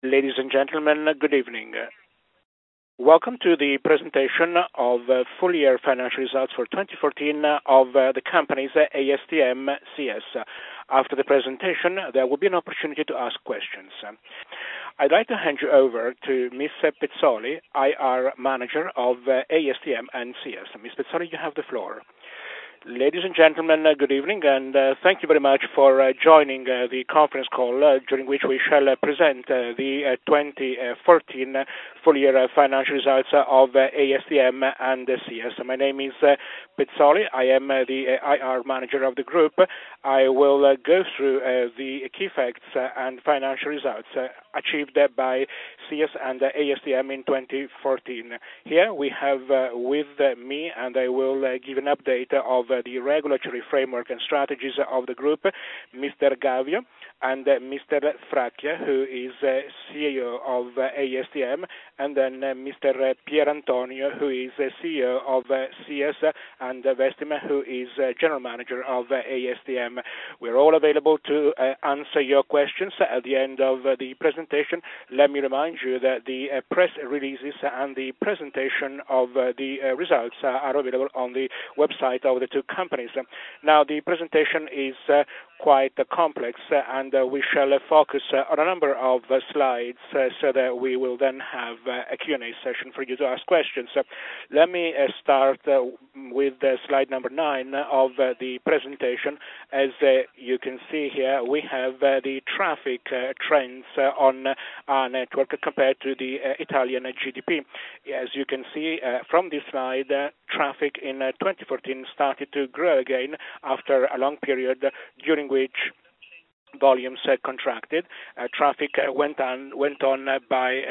Ladies and gentlemen, good evening. Welcome to the presentation of full year financial results for 2014 of the company's ASTM CS. After the presentation, there will be an opportunity to ask questions. I'd like to hand you over to Ms. Pezzoli, IR Manager of ASTM and CS. Ms. Pezzoli, you have the floor. Ladies and gentlemen, good evening, and thank you very much for joining the conference call during which we shall present the 2014 full year financial results of ASTM and CS. My name is Pezzoli. I am the IR Manager of the group. I will go through the key facts and financial results achieved by CS and ASTM in 2014. Here we have with me, and I will give an update of the regulatory framework and strategies of the group, Mr. Gavio and Mr. Fracchia, who is CEO of ASTM, and then Mr. Pier Antonio, who is CEO of CS, and Vestima, who is General Manager of ASTM. We're all available to answer your questions at the end of the presentation. Let me remind you that the press releases and the presentation of the results are available on the website of the two companies. Now, the presentation is quite complex, and we shall focus on a number of slides so that we will then have a Q&A session for you to ask questions. Let me start with slide number 9 of the presentation. As you can see here, we have the traffic trends on our network compared to the Italian GDP. As you can see from this slide, traffic in 2014 started to grow again after a long period during which volumes contracted. Traffic went on by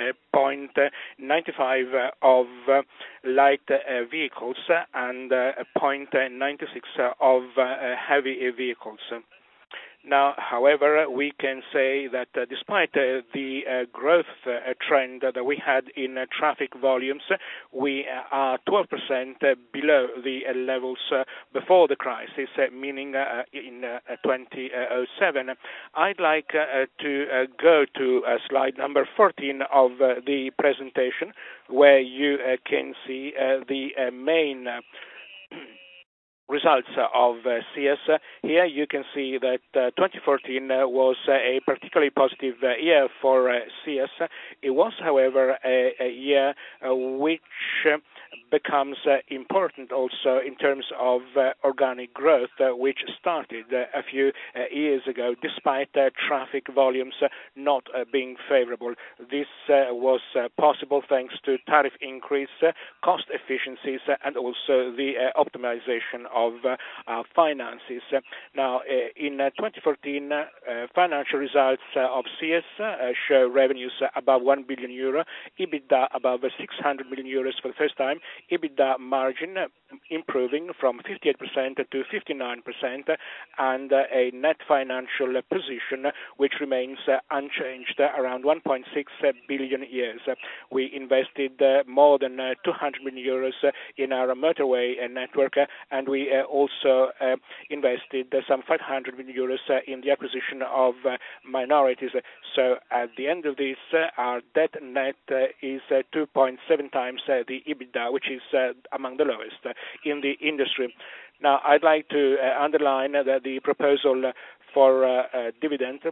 0.95 of light vehicles and 0.96 of heavy vehicles. Now, however, we can say that despite the growth trend that we had in traffic volumes, we are 12% below the levels before the crisis, meaning in 2007. I'd like to go to slide number 14 of the presentation, where you can see the main results of CS. Here you can see that 2014 was a particularly positive year for CS. It was, however, a year which becomes important also in terms of organic growth, which started a few years ago, despite traffic volumes not being favorable. This was possible thanks to tariff increase, cost efficiencies, and also the optimization of finances. Now, in 2014, financial results of CS show revenues above 1 billion euro, EBITDA above 600 million euros for the first time, EBITDA margin improving from 58% to 59%, and a net financial position which remains unchanged around 1.6 billion euros. We invested more than 200 million euros in our motorway network, and we also invested some 500 million euros in the acquisition of minorities. So at the end of this, our debt net is 2.7 times the EBITDA, which is among the lowest in the industry. Now, I'd like to underline that the proposal for dividend,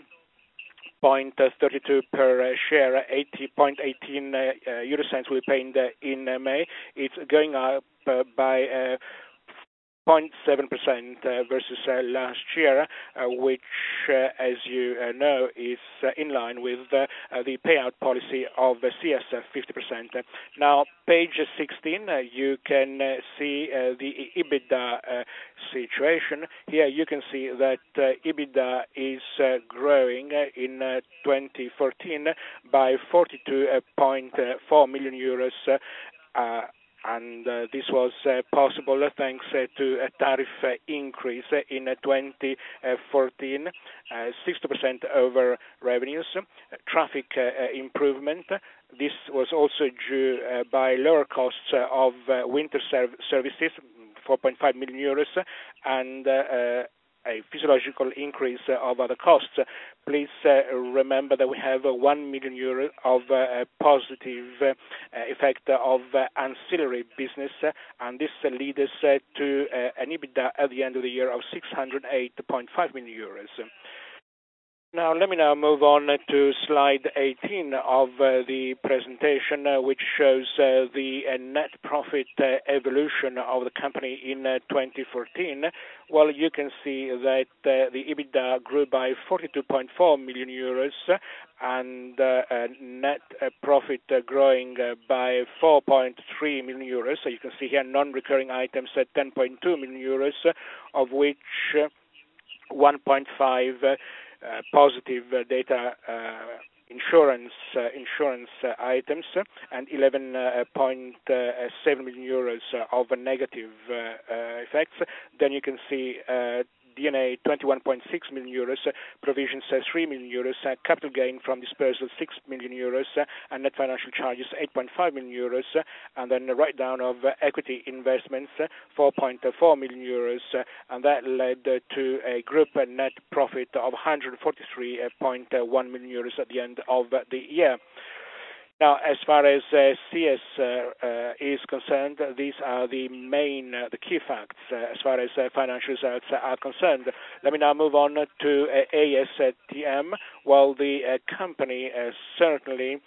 0.32 per share, 80.18 euro cents will be paid in May. It's going up by 0.7% versus last year, which, as you know, is in line with the payout policy of CS, 50%. Now, page 16, you can see the EBITDA situation. Here you can see that EBITDA is growing in 2014 by 42.4 million euros, and this was possible thanks to a tariff increase in 2014, 60% over revenues, traffic improvement. This was also due by lower costs of winter services, 4.5 million euros, and a physiological increase of other costs. Please remember that we have 1 million euro of positive effect of ancillary business, and this leads us to an EBITDA at the end of the year of 608.5 million euros. Now, let me move on to slide 18 of the presentation, which shows the net profit evolution of the company in 2014. Well, you can see that the EBITDA grew by 42.4 million euros and net profit growing by 4.3 million euros. So you can see here non-recurring items at 10.2 million euros, of which 1.5 positive data insurance items and 11.7 million euros of negative effects. Then you can see D&A 21.6 million euros, provisions 3 million euros, capital gain from disposal 6 million euros, and net financial charges 8.5 million euros, and then the write-down of equity investments 4.4 million euros, and that led to a group net profit of 143.1 million euros at the end of the year. Now, as far as CS is concerned, these are the key facts as far as financial results are concerned. Let me now move on to ASTM. Well, the company certainly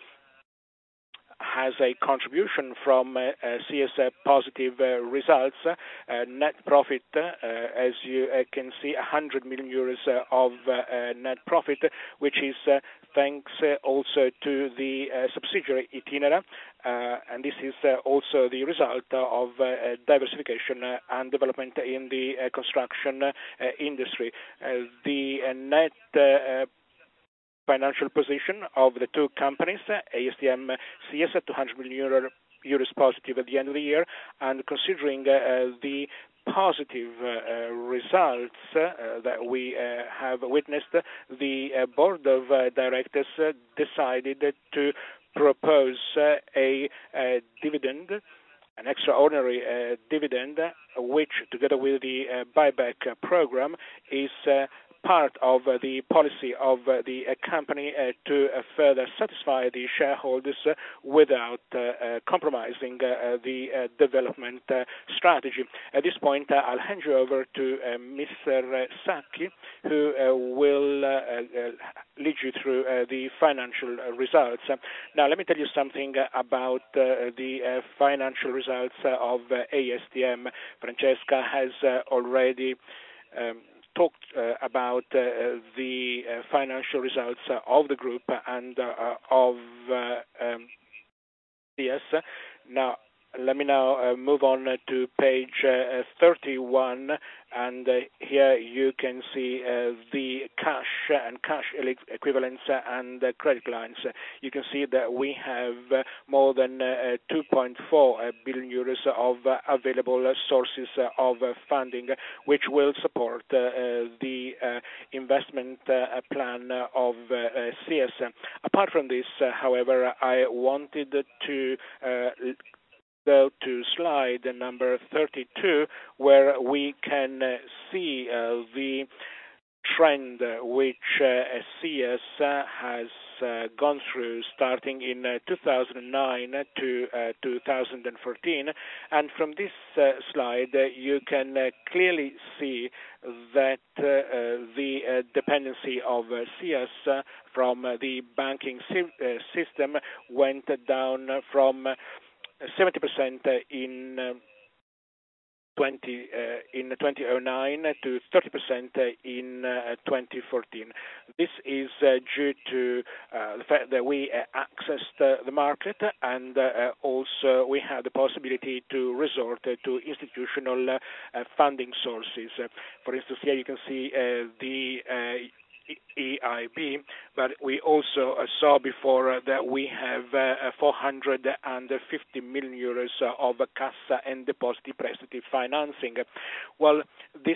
has a contribution from CS positive results. Net profit, as you can see, 100 million euros of net profit, which is thanks also to the subsidiary Itinera, and this is also the result of diversification and development in the construction industry. The net financial position of the two companies, ASTM CS, 200 million euros positive at the end of the year, and considering the positive results that we have witnessed, the board of directors decided to propose a dividend, an extraordinary dividend, which, together with the buyback program, is part of the policy of the company to further satisfy the shareholders without compromising the development strategy. At this point, I'll hand you over to Mr. Sacchi, who will lead you through the financial results. Now, let me tell you something about the financial results of ASTM. Francesca has already talked about the financial results of the group and of CS. Now, let me move on to page 31, and here you can see the cash and cash equivalents and credit lines. You can see that we have more than 2.4 billion euros of available sources of funding, which will support the investment plan of CS. Apart from this, however, I wanted to go to slide number 32, where we can see the trend which CS has gone through starting in 2009 to 2014. And from this slide, you can clearly see that the dependency of CS from the banking system went down from 70% in 2009 to 30% in 2014. This is due to the fact that we accessed the market, and also we had the possibility to resort to institutional funding sources. For instance, here you can see the EIB, but we also saw before that we have 450 million euros of Cassa and Depositi Prestiti financing. Well, this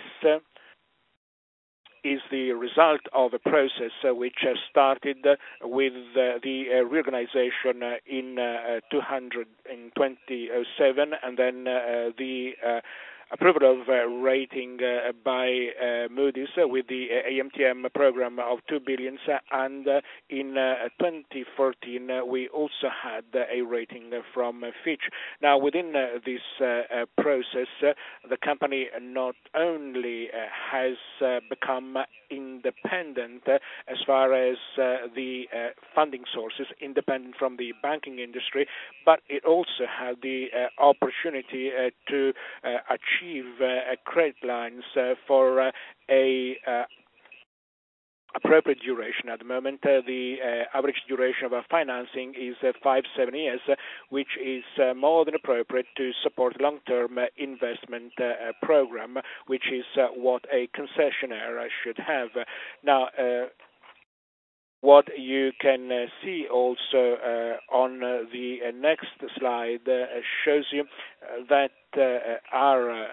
is the result of a process which started with the reorganization in 2007, and then the approval of rating by Moody's with the AMTM program of 2 billion, and in 2014 we also had a rating from Fitch. Now, within this process, the company not only has become independent as far as the funding sources, independent from the banking industry, but it also had the opportunity to achieve credit lines for a appropriate duration. At the moment, the average duration of our financing is 5-7 years, which is more than appropriate to support long-term investment program, which is what a concessionaire should have. Now, what you can see also on the next slide shows you that our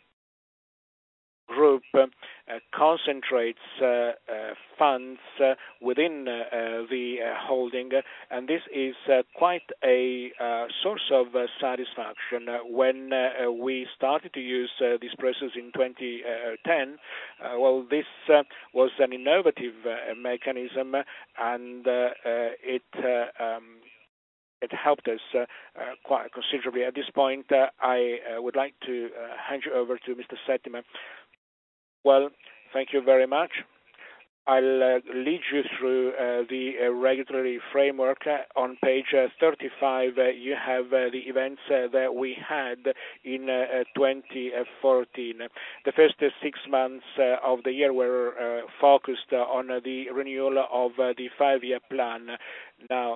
group concentrates funds within the holding, and this is quite a source of satisfaction. When we started to use this process in 2010, well, this was an innovative mechanism, and it helped us quite considerably. At this point, I would like to hand you over to Mr. Settima. Well, thank you very much. I'll lead you through the regulatory framework. On page 35, you have the events that we had in 2014. The first 6 months of the year were focused on the renewal of the 5-year plan. Now,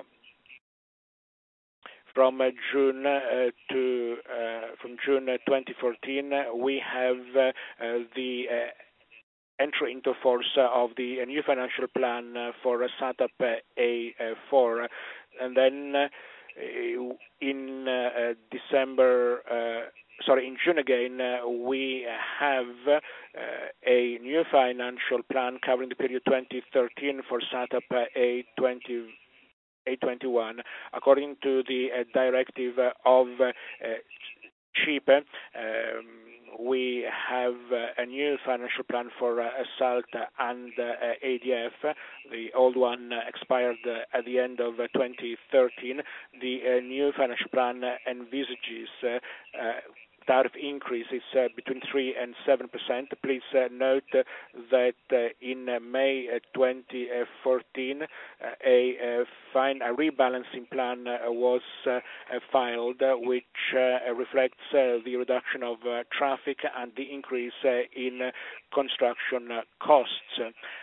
from June 2014, we have the entry into force of the new financial plan for SATAP A4, and then in June again, we have a new financial plan covering the period 2013 for SATAP A21. According to the directive of CIPE, we have a new financial plan for SALT and ADF. The old one expired at the end of 2013. The new financial plan envisages tariff increases between 3 and 7%. Please note that in May 2014, a rebalancing plan was filed, which reflects the reduction of traffic and the increase in construction costs.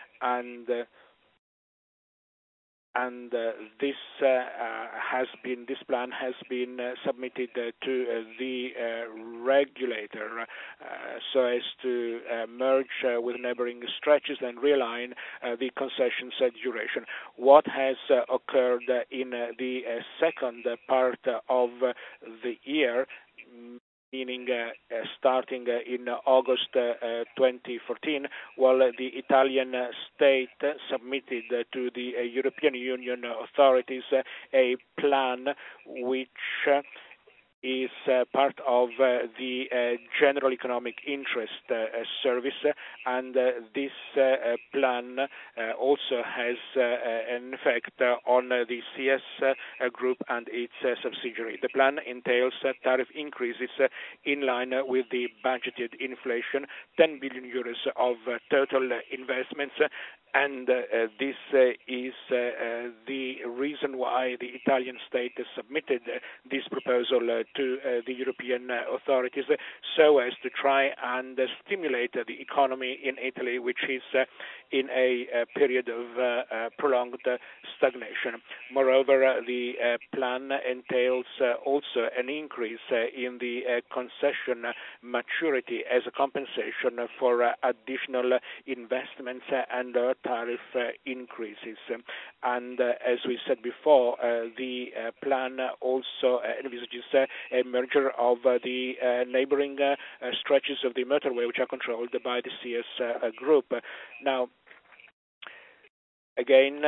This plan has been submitted to the regulator so as to merge with neighboring stretches and realign the concessions duration. What has occurred in the second part of the year, meaning starting in August 2014, while the Italian state submitted to the European Union authorities a plan which is part of the General Economic Interest Service, and this plan also has an effect on the CS group and its subsidiary. The plan entails tariff increases in line with the budgeted inflation, 10 billion euros of total investments, and this is the reason why the Italian state submitted this proposal to the European authorities, so as to try and stimulate the economy in Italy, which is in a period of prolonged stagnation. Moreover, the plan entails also an increase in the concession maturity as a compensation for additional investments and tariff increases. And as we said before, the plan also envisages a merger of the neighboring stretches of the motorway, which are controlled by the CS group. Now, again,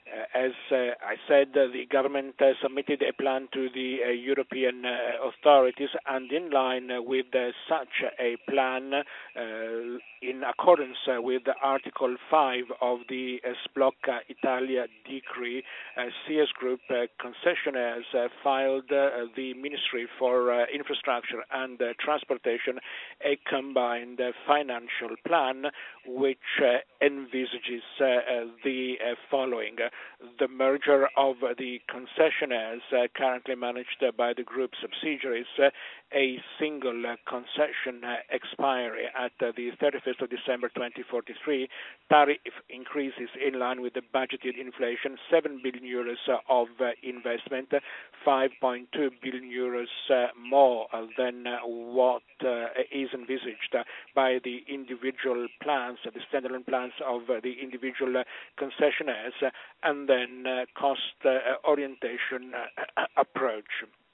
As I said, the government submitted a plan to the European authorities, and in line with such a plan, in accordance with Article 5 of the Sblocca Italia decree, CS Group concessionaires filed the Ministry for Infrastructure and Transportation a combined financial plan which envisages the following: the merger of the concessionaires currently managed by the group subsidiaries, a single concession expiry at the 31st of December 2043, tariff increases in line with the budgeted inflation, 7 billion euros of investment, 5.2 billion euros more than what is envisaged by the individual plans, the standalone plans of the individual concessionaires, and then cost orientation approach.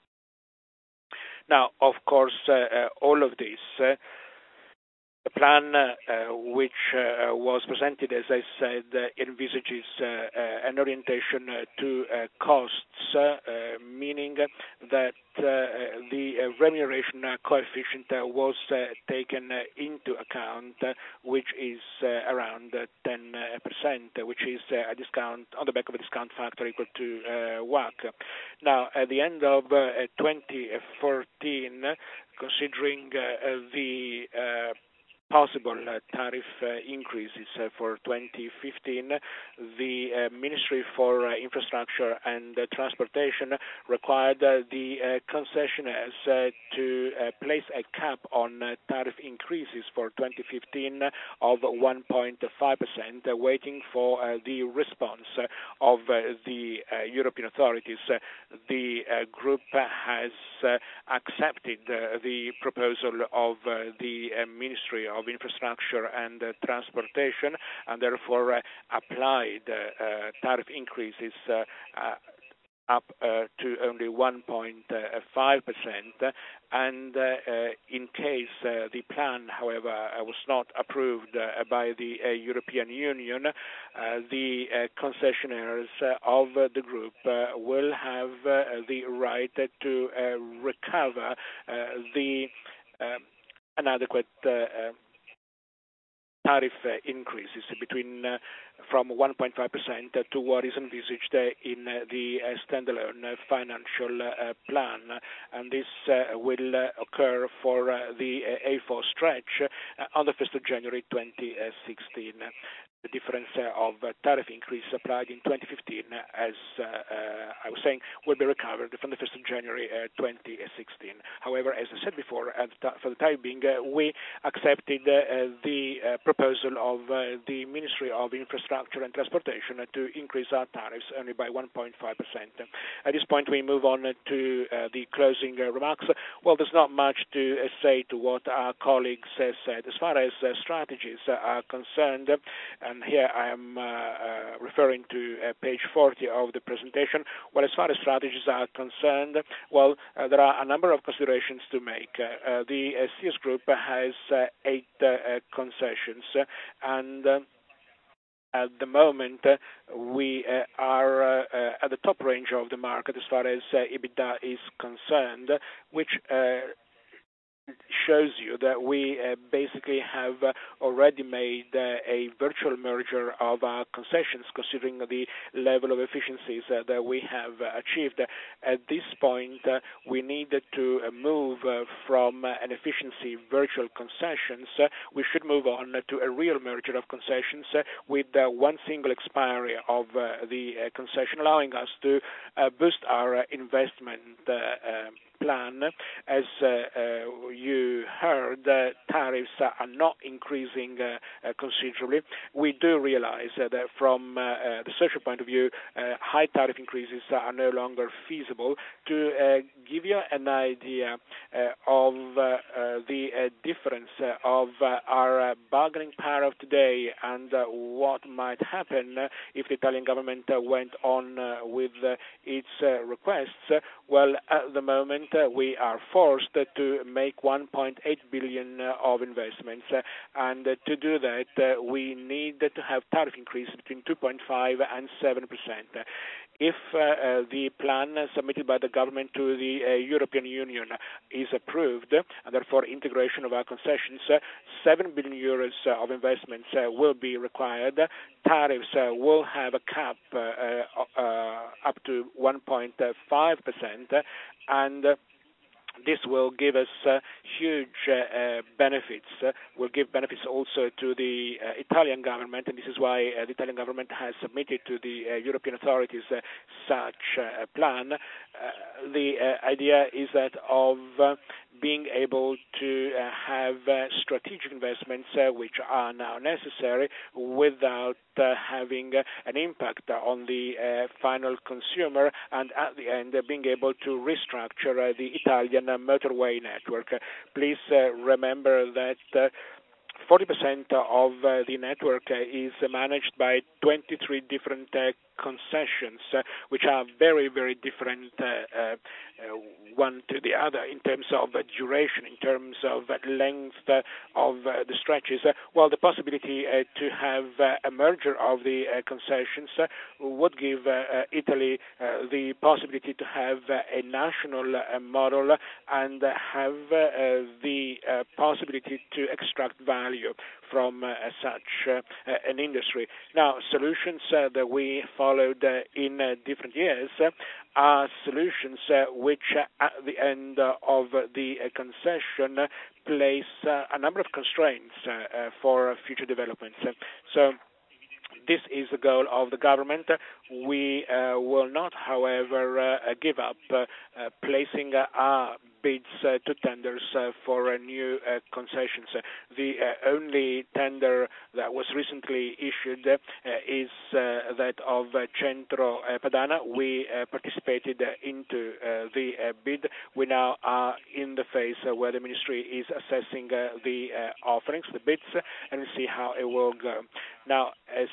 Now, of course, all of this, the plan which was presented, as I said, envisages an orientation to costs, meaning that the remuneration coefficient was taken into account, which is around 10%, which is a discount on the back of a discount factor equal to WACC. Now, at the end of 2014, considering the possible tariff increases for 2015, the Ministry for Infrastructure and Transportation required the concessionaires to place a cap on tariff increases for 2015 of 1.5%, waiting for the response of the European authorities. The group has accepted the proposal of the Ministry of Infrastructure and Transportation, and therefore applied tariff increases up to only 1.5%, and in case the plan, however, was not approved by the European Union, the concessionaires of the group will have the right to recover the inadequate tariff increases from 1.5% to what is envisaged in the standalone financial plan, and this will occur for the A4 stretch on the 1st of January 2016. The difference of tariff increase applied in 2015, as I was saying, will be recovered from the 1st of January 2016. However, as I said before, for the time being, we accepted the proposal of the Ministry of Infrastructure and Transportation to increase our tariffs only by 1.5%. At this point, we move on to the closing remarks. Well, there's not much to say to what our colleagues said. As far as strategies are concerned, and here I am referring to page 40 of the presentation. Well, as far as strategies are concerned, well, there are a number of considerations to make. The CS Group has 8 concessions, and at the moment, we are at the top range of the market as far as EBITDA is concerned, which shows you that we basically have already made a virtual merger of our concessions, considering the level of efficiencies that we have achieved. At this point, we needed to move from an efficiency virtual concessions. We should move on to a real merger of concessions with one single expiry of the concession, allowing us to boost our investment plan. As you heard, tariffs are not increasing considerably. We do realize that from the social point of view, high tariff increases are no longer feasible. To give you an idea of the difference of our bargaining power of today and what might happen if the Italian government went on with its requests, well, at the moment, we are forced to make 1.8 billion of investments, and to do that, we need to have tariff increase between 2.5 and 7%. If the plan submitted by the government to the European Union is approved, and therefore integration of our concessions, 7 billion euros of investments will be required. Tariffs will have a cap up to 1.5%, and this will give us huge benefits, will give benefits also to the Italian government, and this is why the Italian government has submitted to the European authorities such a plan. The idea is that of being able to have strategic investments which are now necessary without having an impact on the final consumer, and at the end being able to restructure the Italian motorway network. Please remember that 40% of the network is managed by 23 different concessions, which are very, very different one to the other in terms of duration, in terms of length of the stretches. Well, the possibility to have a merger of the concessions would give Italy the possibility to have a national model and have the possibility to extract value from such an industry. Now, solutions that we followed in different years are solutions which at the end of the concession place a number of constraints for future developments. So this is the goal of the government. We will not, however, give up placing our bids to tenders for new concessions. The only tender that was recently issued is that of Centro Padana. We participated into the bid. We now are in the phase where the ministry is assessing the offerings, the bids, and we see how it will go. Now,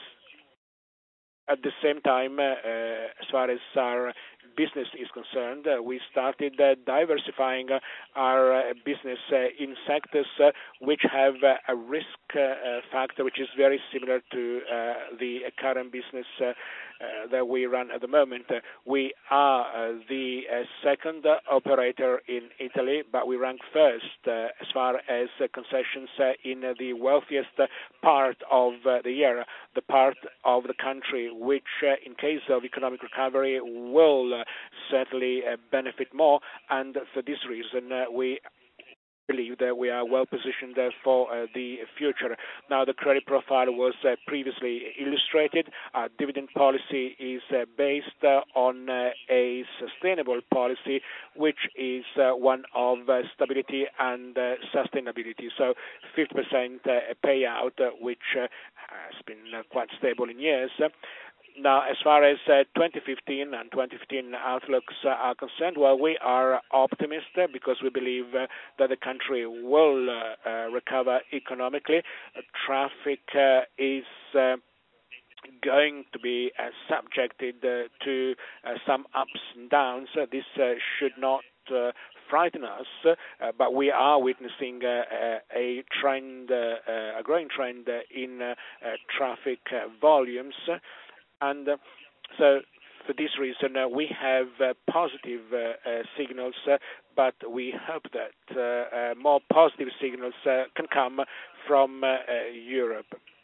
at the same time, as far as our business is concerned, we started diversifying our business in sectors which have a risk factor which is very similar to the current business that we run at the moment. We are the second operator in Italy, but we rank first as far as concessions in the wealthiest part of the year, the part of the country which, in case of economic recovery, will certainly benefit more, and for this reason we believe that we are well positioned for the future. Now, the credit profile was previously illustrated. Our dividend policy is based on a sustainable policy, which is one of stability and sustainability. So 50% payout, which has been quite stable in years. Now, as far as 2015 and 2015 outlooks are concerned, well, we are optimistic because we believe that the country will recover economically. Traffic is going to be subjected to some ups and downs. This should not frighten us, but we are witnessing a trend, a growing trend in traffic volumes. And so for this reason, we have positive signals, but we hope that more positive signals can come from Europe.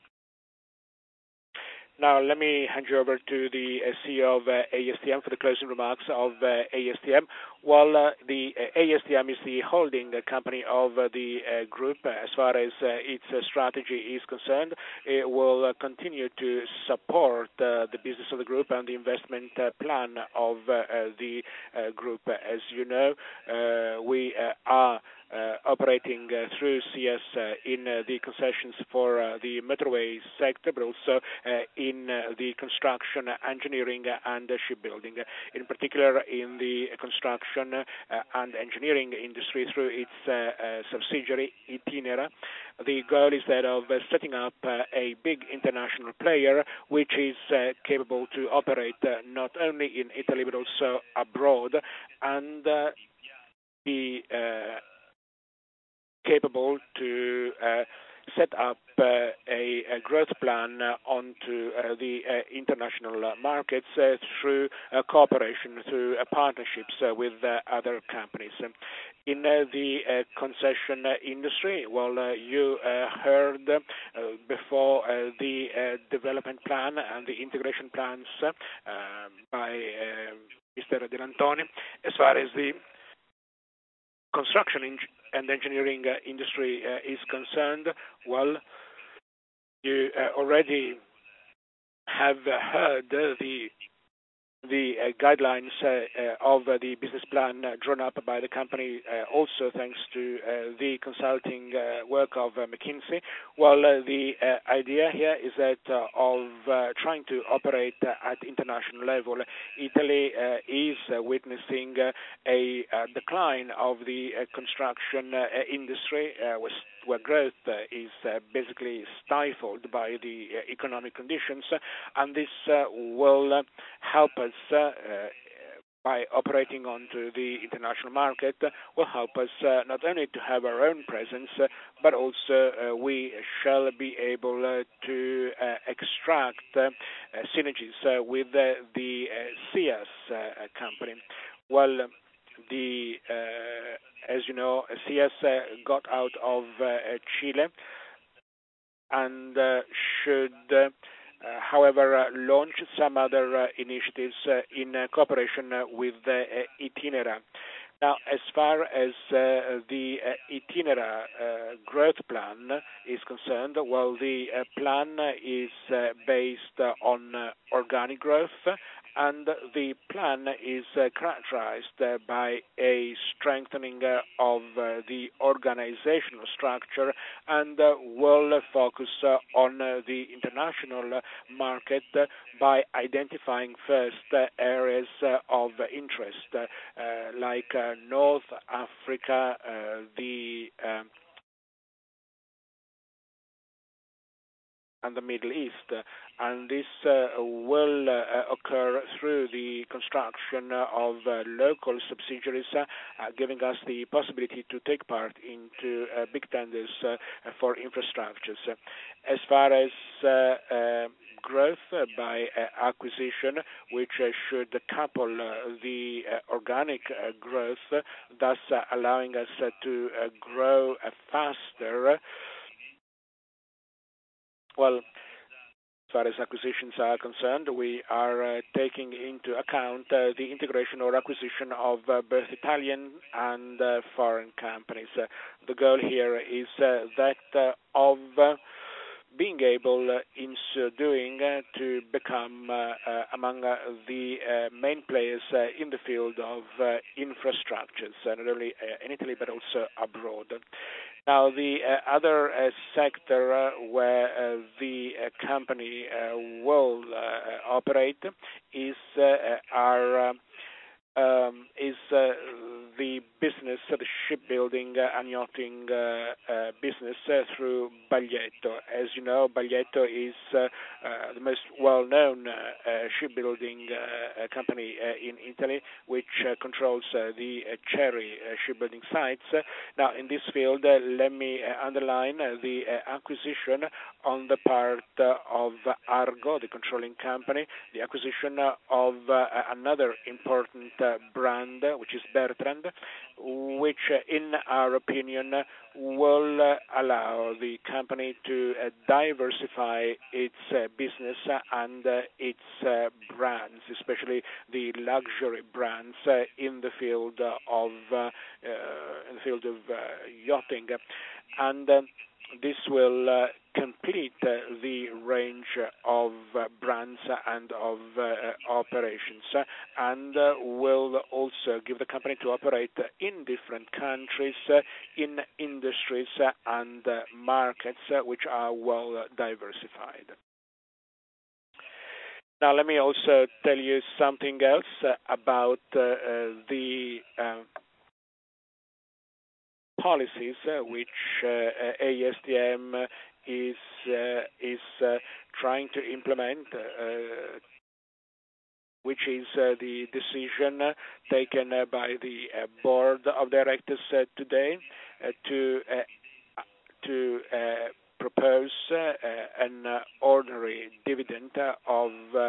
Now, let me hand you over to the CEO of ASTM for the closing remarks of ASTM. Well, the ASTM is the holding company of the group. As far as its strategy is concerned, it will continue to support the business of the group and the investment plan of the group. As you know, we are operating through CS in the concessions for the motorway sector, but also in the construction, engineering, and shipbuilding. In particular, in the construction and engineering industry through its subsidiary Itinera. The goal is that of setting up a big international player which is capable to operate not only in Italy but also abroad, and be capable to set up a growth plan onto the international markets through cooperation, through partnerships with other companies. In the concession industry, well, you heard before the development plan and the integration plans by Mr. Delantoni. As far as the construction and engineering industry is concerned, well, you already have heard the guidelines of the business plan drawn up by the company, also thanks to the consulting work of McKinsey. Well, the idea here is that of trying to operate at international level. Italy is witnessing a decline of the construction industry, where growth is basically stifled by the economic conditions, and this will help us by operating onto the international market, will help us not only to have our own presence, but also we shall be able to extract synergies with the SIAS company. Well, as you know, SIAS got out of Chile and should however, launch some other initiatives in cooperation with Itinera. Now, as far as the Itinera growth plan is concerned, well, the plan is based on organic growth, and the plan is characterized by a strengthening of the organizational structure and will focus on the international market by identifying first areas of interest like North Africa, and the Middle East, and this will occur through the construction of local subsidiaries, giving us the possibility to take part into big tenders for infrastructures. As far as growth by acquisition, which should couple the organic growth, thus allowing us to grow faster. Well, as far as acquisitions are concerned, we are taking into account the integration or acquisition of both Italian and foreign companies. The goal here is that of being able, in so doing, to become among the main players in the field of infrastructures, not only in Italy but also abroad. Now, the other sector where the company will operate is the business, the shipbuilding and yachting business through Baglietto. As you know, Baglietto is the most well-known shipbuilding company in Italy, which controls the Cherry shipbuilding sites. Now, in this field, let me underline the acquisition on the part of Argo, the controlling company, the acquisition of another important brand, which is Bertrand, which, in our opinion, will allow the company to diversify its business and its brands, especially the luxury brands in the field of yachting, and this will complete the range of brands and of operations, and will also give the company to operate in different countries, in industries and markets which are well diversified. Now, let me also tell you something else about the policies which ASTM is trying to implement which is the decision taken by the board of directors today to propose an ordinary dividend of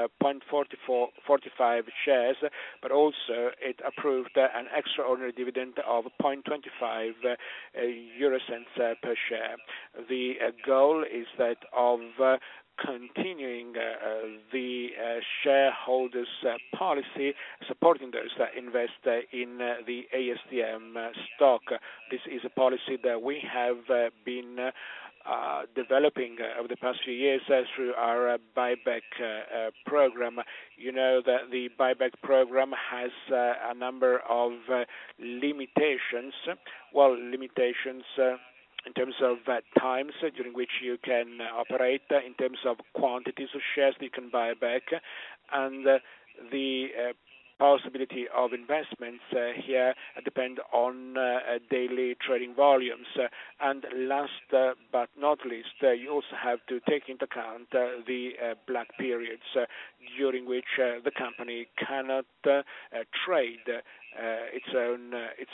0.45 shares, but also it approved an extraordinary dividend of 0.25 euro cents per share. The goal is that of continuing the shareholders' policy, supporting those that invest in the ASTM stock. This is a policy that we have been developing over the past few years through our buyback program. You know that the buyback program has a number of limitations. Well, limitations in terms of times during which you can operate, in terms of quantities of shares that you can buy back, and the possibility of investments here depend on daily trading volumes. And last but not least, you also have to take into account the black periods during which the company cannot trade its own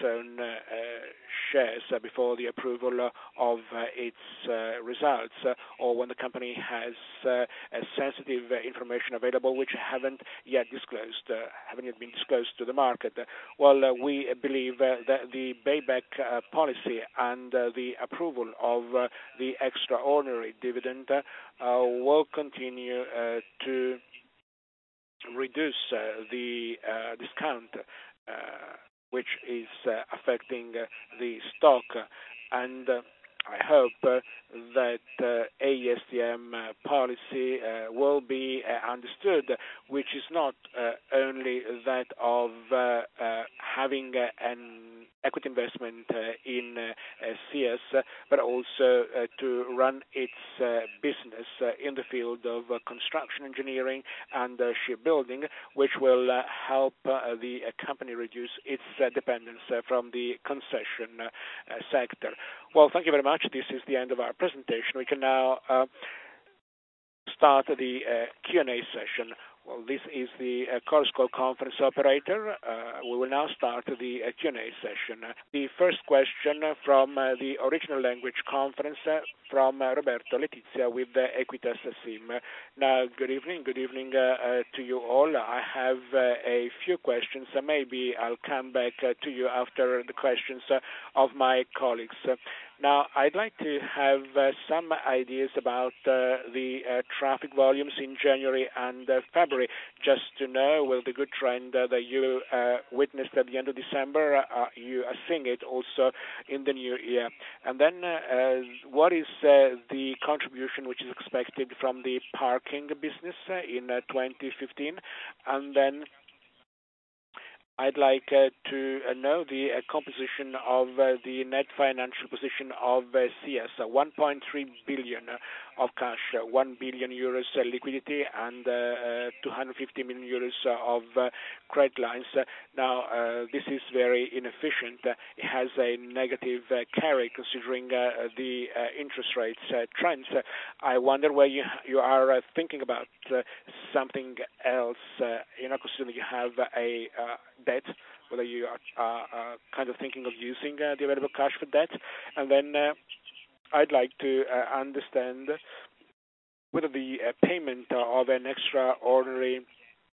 shares before the approval of its results, or when the company has sensitive information available which haven't yet been disclosed to the market. Well, we believe that the buyback policy and the approval of the extraordinary dividend will continue to reduce the discount which is affecting the stock, and I hope that ASTM policy will be understood, which is not only that of having an equity investment in CS, but also to run its business in the field of construction engineering and shipbuilding, which will help the company reduce its dependence from the concession sector. Well, thank you very much. This is the end of our presentation. We can now start the Q&A session. Well, this is the Chorus Call conference operator. We will now start the Q&A session. The first question from the original language conference from Roberto Letizia with Equitas SIM. Now, good evening to you all. I have a few questions. Maybe I'll come back to you after the questions of my colleagues. Now, I'd like to have some ideas about the traffic volumes in January and February, just to know whether the good trend that you witnessed at the end of December, you are seeing it also in the new year. And then what is the contribution which is expected from the parking business in 2015? And then I'd like to know the composition of the net financial position of CS, 1.3 billion of cash, 1 billion euros liquidity, and 250 million euros of credit lines. Now, this is very inefficient. It has a negative carry considering the interest rates trends. I wonder where you are thinking about something else, considering you have a debt, whether you are kind of thinking of using the available cash for debt. And then I'd like to understand whether the payment of an extraordinary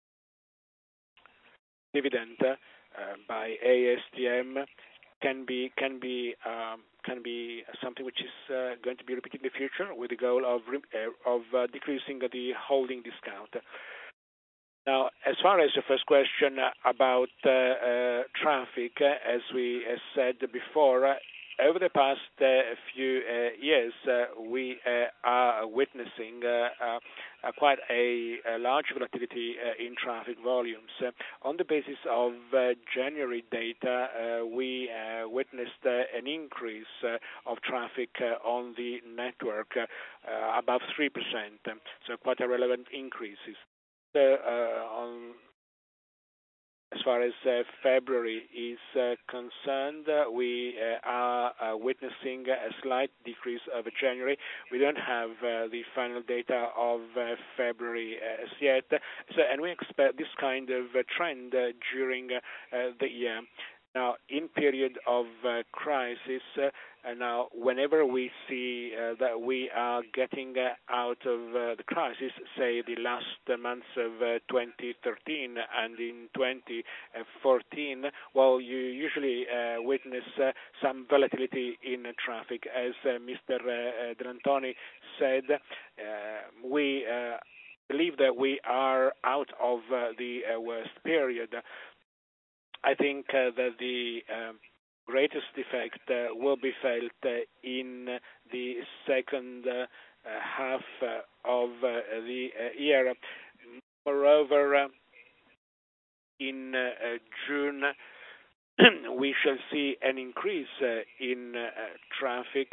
dividend by ASTM can be something which is going to be repeated in the future with the goal of decreasing the holding discount. Now, as far as the first question about traffic, as we said before, over the past few years, we are witnessing quite a large volatility in traffic volumes. On the basis of January data, we witnessed an increase of traffic on the network above 3%, so quite a relevant increase. As far as February is concerned, we are witnessing a slight decrease over January. We don't have the final data of February as yet, and we expect this kind of trend during the year. Now, in period of crisis, now whenever we see that we are getting out of the crisis, say the last months of 2013 and in 2014, well, you usually witness some volatility in traffic. As Mr. Delantoni said, we believe that we are out of the worst period. I think that the greatest effect will be felt in the second half of the year. Moreover, in June, we shall see an increase in traffic,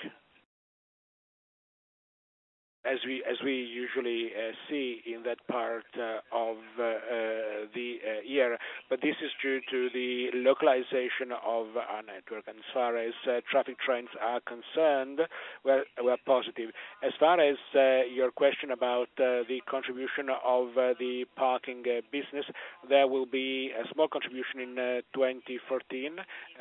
as we usually see in that part of the year. But this is due to the localization of our network. And as far as traffic trends are concerned, we're positive. As far as your question about the contribution of the parking business, there will be a small contribution in 2014.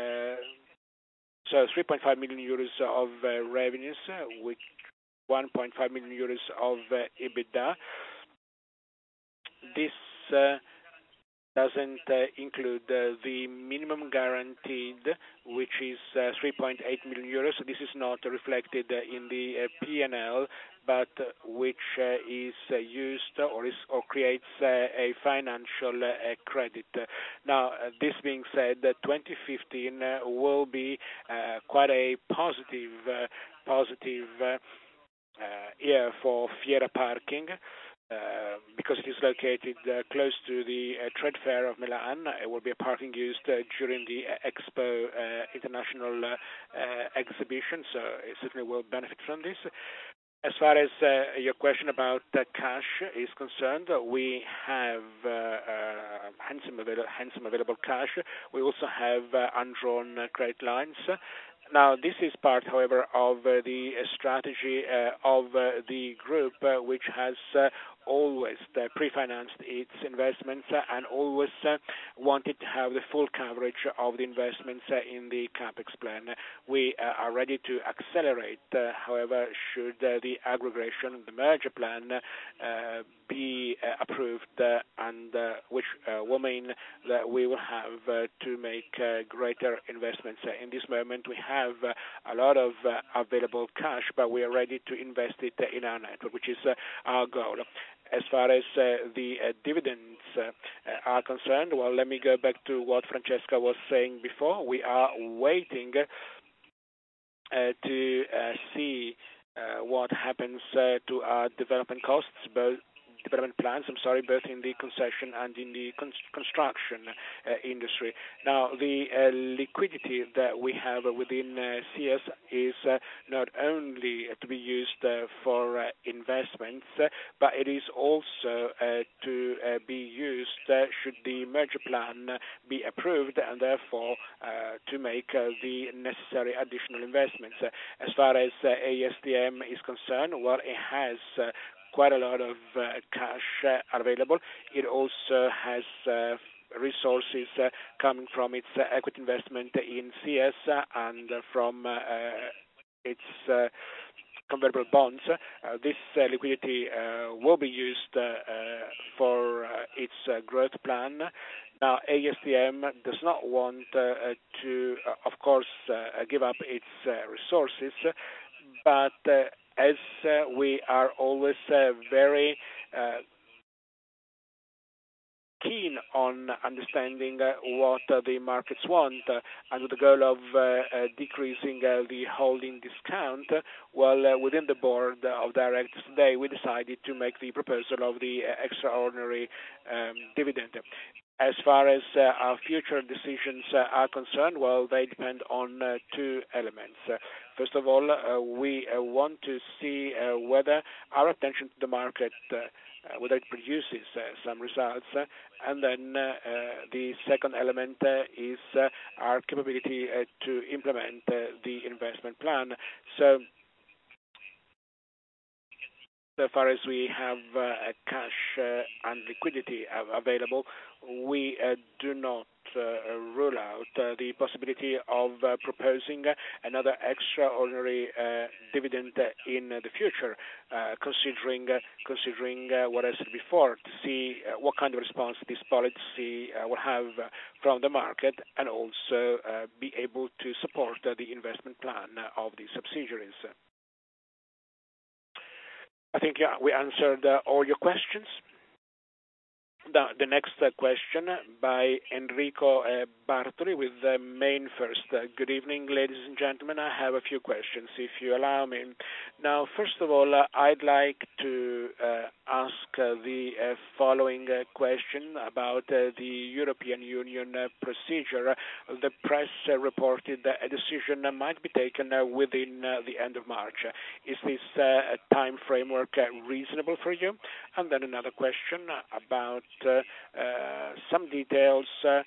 So 3.5 million euros of revenues, which 1.5 million euros of EBITDA. This doesn't include the minimum guaranteed, which is 3.8 million euros. This is not reflected in the P&L, but which is used or creates a financial credit. Now, this being said, 2015 will be quite a positive year for Fiera Parking, because it is located close to the trade fair of Milan. It will be a parking used during the Expo International exhibition, so it certainly will benefit from this. As far as your question about cash is concerned, we have handsome available cash. We also have undrawn credit lines. Now, this is part, however, of the strategy of the group, which has always pre-financed its investments and always wanted to have the full coverage of the investments in the capex plan. We are ready to accelerate, however, should the aggregation, the merger plan, be approved, and which will mean that we will have to make greater investments. In this moment, we have a lot of available cash, but we are ready to invest it in our network, which is our goal. As far as the dividends are concerned, well, let me go back to what Francesca was saying before. We are waiting to see what happens to our development costs, development plans, both in the concession and in the construction industry. Now, the liquidity that we have within CS is not only to be used for investments, but it is also to be used should the merger plan be approved, and therefore to make the necessary additional investments. As far as ASTM is concerned, well, it has quite a lot of cash available. It also has resources coming from its equity investment in CS and from its convertible bonds. This liquidity will be used for its growth plan. Now, ASTM does not want to, of course, give up its resources, but as we are always very keen on understanding what the markets want, and with the goal of decreasing the holding discount, well, within the board of directors today, we decided to make the proposal of the extraordinary dividend. As far as our future decisions are concerned, well, they depend on two elements. First of all, we want to see whether our attention to the market, whether it produces some results, and then the second element is our capability to implement the investment plan. So so far as we have cash and liquidity available, we do not rule out the possibility of proposing another extraordinary dividend in the future, considering what I said before, to see what kind of response this policy will have from the market, and also be able to support the investment plan of the subsidiaries. I think, yeah, we answered all your questions. The next question by Enrico Bartoli with Main First. Good evening, ladies and gentlemen. I have a few questions, if you allow me. Now, first of all, I'd like to ask the following question about the European Union procedure. The press reported that a decision might be taken within the end of March. Is this time framework reasonable for you? And then another question about some details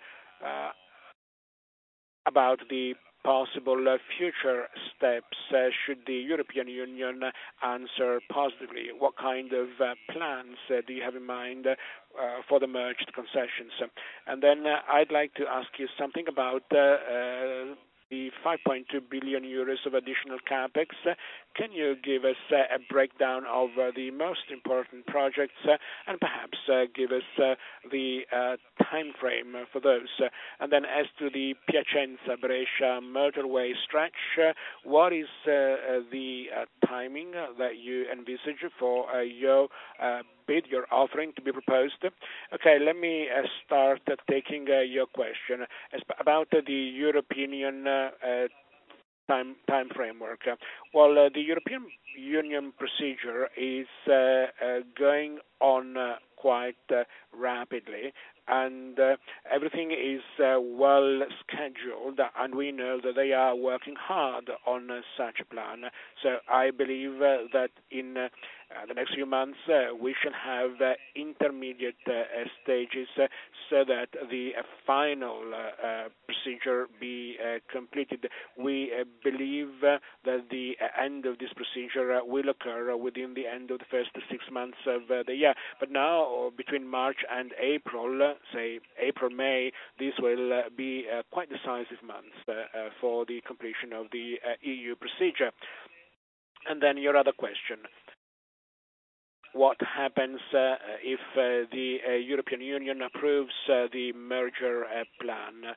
about the possible future steps should the European Union answer positively. What kind of plans do you have in mind for the merged concessions? And then I'd like to ask you something about the 5.2 billion euros of additional capex. Can you give us a breakdown of the most important projects and perhaps give us the time frame for those? And then as to the Piacenza-Brescia motorway stretch, what is the timing that you envisage for your bid, your offering to be proposed? Okay, let me start taking your question about the European Union time framework. Well, the European Union procedure is going on quite rapidly, and everything is well scheduled, and we know that they are working hard on such a plan. So I believe that in the next few months we shall have intermediate stages so that the final procedure be completed. We believe that the end of this procedure will occur within the end of the first 6 months of the year. But now, between March and April, say April, May, this will be quite decisive months for the completion of the EU procedure. And then your other question. What happens if the European Union approves the merger plan?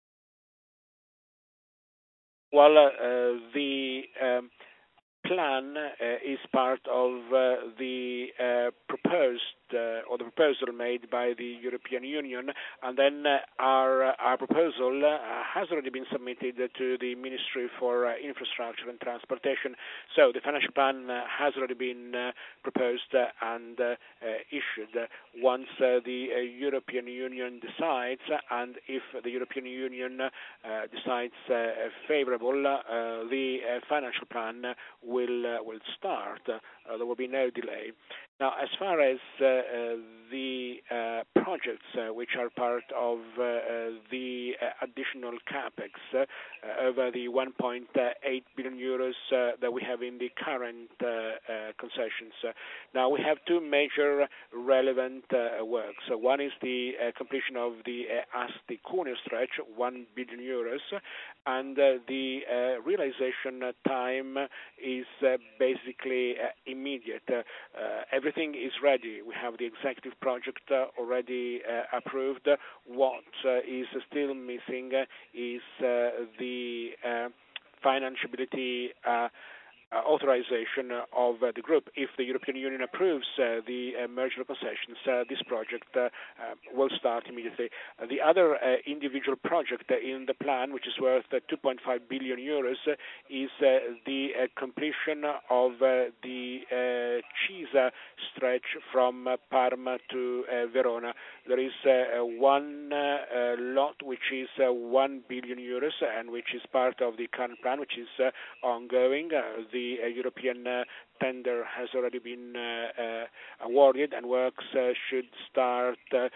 Well, the plan is part of the proposed or the proposal made by the European Union, and then our proposal has already been submitted to the Ministry for Infrastructure and Transportation. So the financial plan has already been proposed and issued. Once the European Union decides, and if the European Union decides favorable, the financial plan will start. There will be no delay. Now, as far as the projects which are part of the additional capex over the 1.8 billion euros that we have in the current concessions. Now, we have two major relevant works. One is the completion of the Asti-Cuneo stretch, 1 billion euros, and the realization time is basically immediate. Everything is ready. We have the executive project already approved. What is still missing is the financiability authorization of the group. If the European Union approves the merger of concessions, this project will start immediately. The other individual project in the plan, which is worth 2.5 billion euros, is the completion of the Cisa stretch from Parma to Verona. There is one lot which is 1 billion euros and which is part of the current plan, which is ongoing. The European tender has already been awarded, and works should start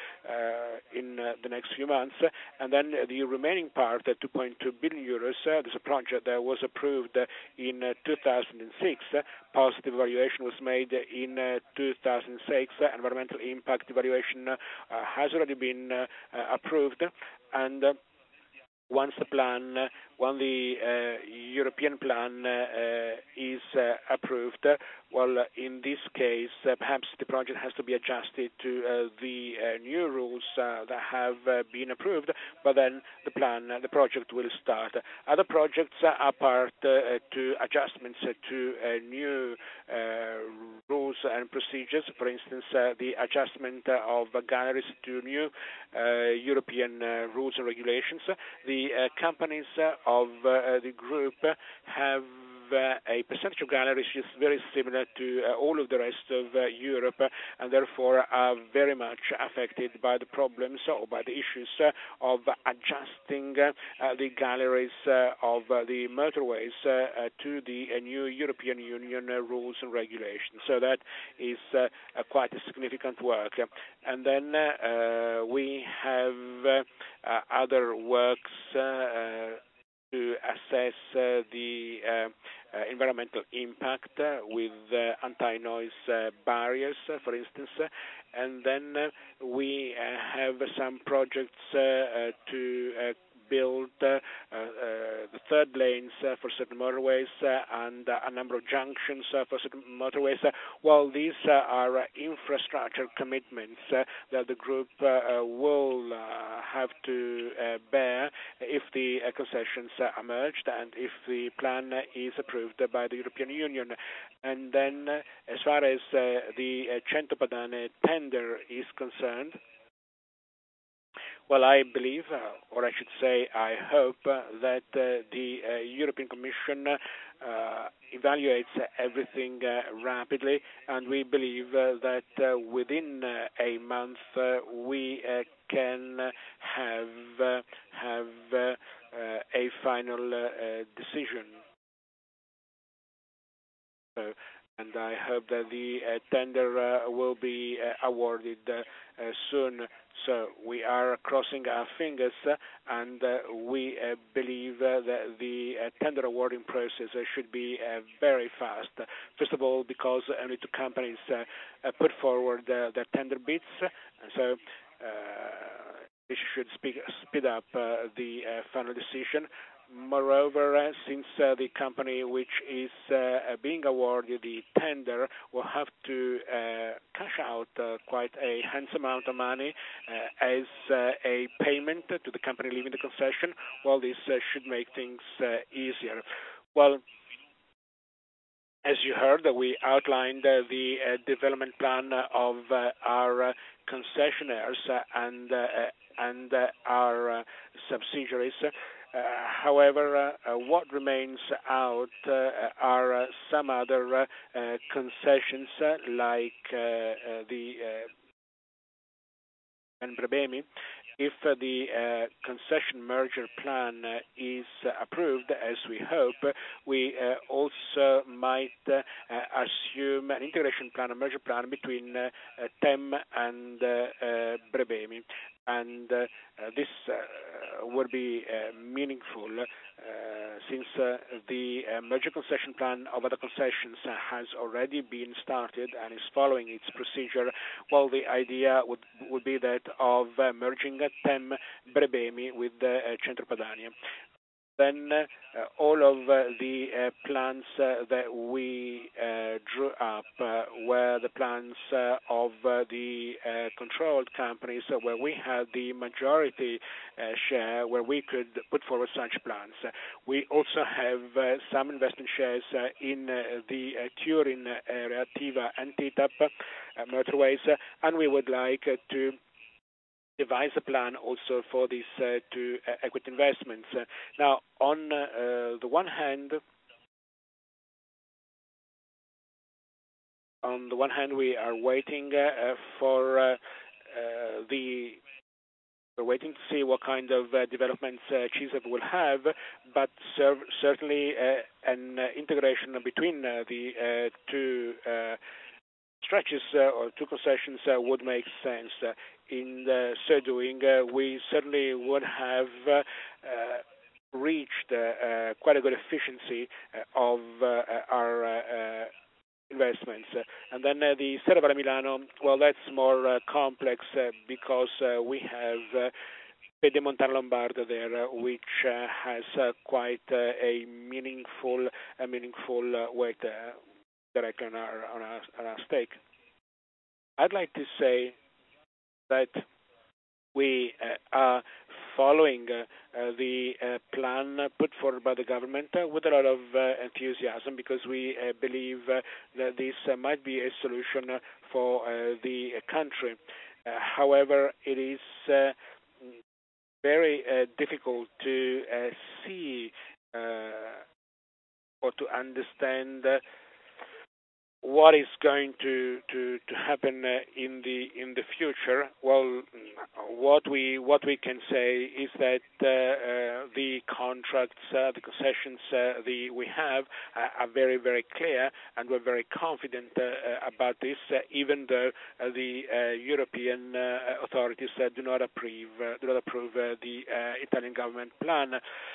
in the next few months. And then the remaining part, 2.2 billion euros, there's a project that was approved in 2006. Positive evaluation was made in 2006. Environmental impact evaluation has already been approved, and once the European plan is approved, well, in this case, perhaps the project has to be adjusted to the new rules that have been approved, but then the project will start. Other projects are part to adjustments to new rules and procedures. For instance, the adjustment of galleries to new European rules and regulations. The companies of the group have a percentage of galleries which is very similar to all of the rest of Europe, and therefore are very much affected by the problems or by the issues of adjusting the galleries of the motorways to the new European Union rules and regulations. So that is quite a significant work. And then we have other works to assess the environmental impact with anti-noise barriers, for instance. And then we have some projects to build the third lanes for certain motorways and a number of junctions for certain motorways. Well, these are infrastructure commitments that the group will have to bear if the concessions are merged and if the plan is approved by the European Union. And then as far as the Centro Padane tender is concerned, well, I believe, or I should say I hope, that the European Commission evaluates everything rapidly, and we believe that within a month we can have a final decision. And I hope that the tender will be awarded soon. So we are crossing our fingers, and we believe that the tender awarding process should be very fast. First of all, because only two companies put forward their tender bids, and so this should speed up the final decision. Moreover, since the company which is being awarded the tender will have to cash out quite a handsome amount of money as a payment to the company leaving the concession, well, this should make things easier. Well, as you heard, we outlined the development plan of our concessionaires and our subsidiaries. However, what remains out are some other concessions like the Brebemi. If the concession merger plan is approved, as we hope, we also might assume an integration plan, a merger plan between TEM and Brebemi. And this would be meaningful since the merger concession plan of other concessions has already been started and is following its procedure. Well, the idea would be that of merging TEM Brebemi with Centro Padane. then all of the plans that we drew up were the plans of the controlled companies where we had the majority share, where we could put forward such plans. We also have some investment shares in the Turin area, TIVA and TTAP motorways, and we would like to devise a plan also for these two equity investments. Now, on the one hand, we are waiting for the we're waiting to see what kind of developments CISAV will have, but certainly an integration between the two stretches or two concessions would make sense. In so doing, we certainly would have reached quite a good efficiency of our investments. And then the Serravalle Milano, well, that's more complex because we have Pedemontana Lombardo there, which has quite a meaningful weight directly on our stake. I'd like to say that we are following the plan put forward by the government with a lot of enthusiasm because we believe that this might be a solution for the country. However, it is very difficult to see or to understand what is going to happen in the future. Well, what we can say is that the contracts, the concessions we have are very, very clear, and we're very confident about this, even though the European authorities do not approve the Italian government plan.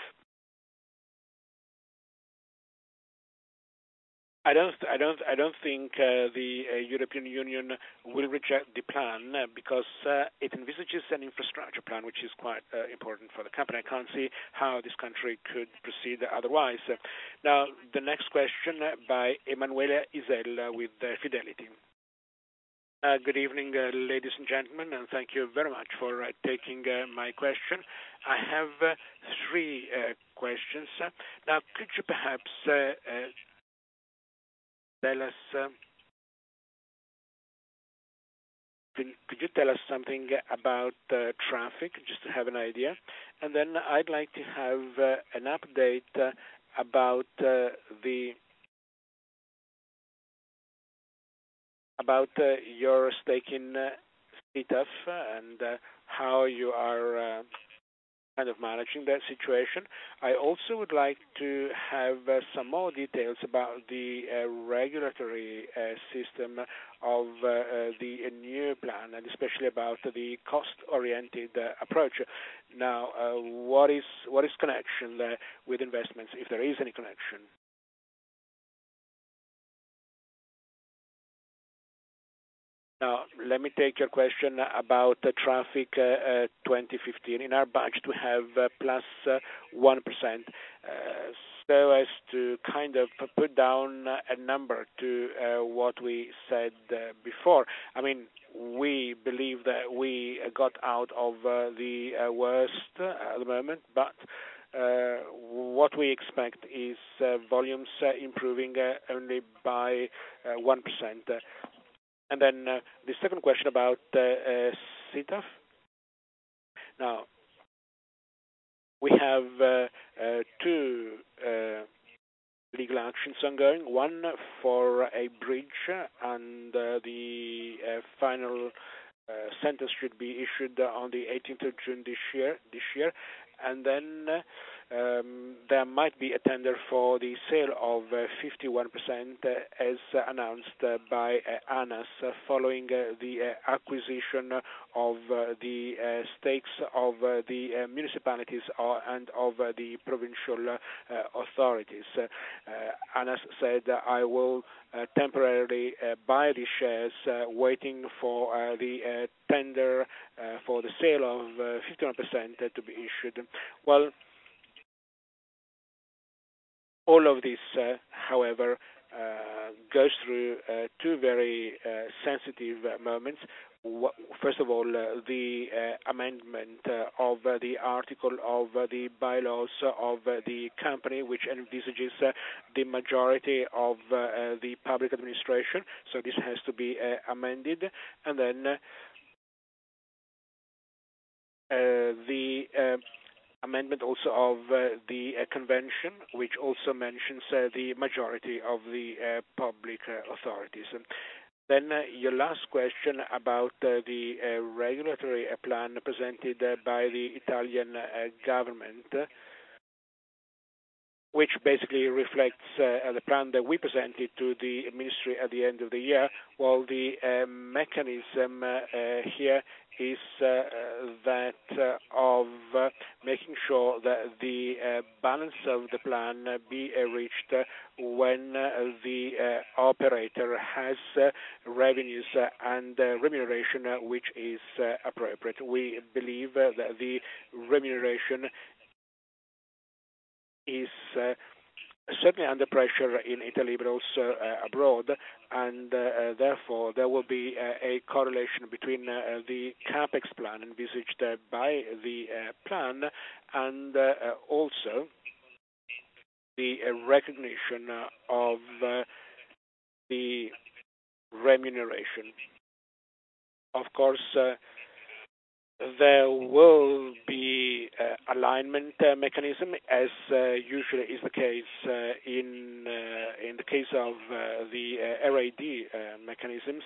I don't think the European Union will reject the plan because it envisages an infrastructure plan, which is quite important for the company. I can't see how this country could proceed otherwise. Now, the next question by Emanuele Isella with Fidelity. Good evening, ladies and gentlemen, and thank you very much for taking my question. I have three questions. Now, could you perhaps tell us, could you tell us something about traffic, just to have an idea? And then I'd like to have an update about your stake in CTAF and how you are kind of managing that situation. I also would like to have some more details about the regulatory system of the new plan, and especially about the cost-oriented approach. Now, what is connection with investments, if there is any connection? Now, let me take your question about traffic 2015. In our budget, we have plus 1%, so as to kind of put down a number to what we said before. I mean, we believe that we got out of the worst at the moment, but what we expect is volumes improving only by 1%. And then the second question about CTAF. Now, we have two legal actions ongoing, one for a bridge, and the final sentence should be issued on the 18th of June this year. And then there might be a tender for the sale of 51% as announced by ANAS following the acquisition of the stakes of the municipalities and of the provincial authorities. ANAS said, I will temporarily buy these shares waiting for the tender for the sale of 51% to be issued. Well, All of this, however, goes through two very sensitive moments. First of all, the amendment of the article of the bylaws of the company, which envisages the majority of the public administration. So this has to be amended. And then the amendment also of the convention, which also mentions the majority of the public authorities. Then your last question about the regulatory plan presented by the Italian government, which basically reflects the plan that we presented to the ministry at the end of the year. Well, the mechanism here is that of making sure that the balance of the plan be reached when the operator has revenues and remuneration which is appropriate. We believe that the remuneration is certainly under pressure in Italy, but also abroad, and therefore there will be a correlation between the capex plan envisaged by the plan and also the recognition of the remuneration. Of course, there will be alignment mechanism, as usually is the case in the case of the RAD mechanisms.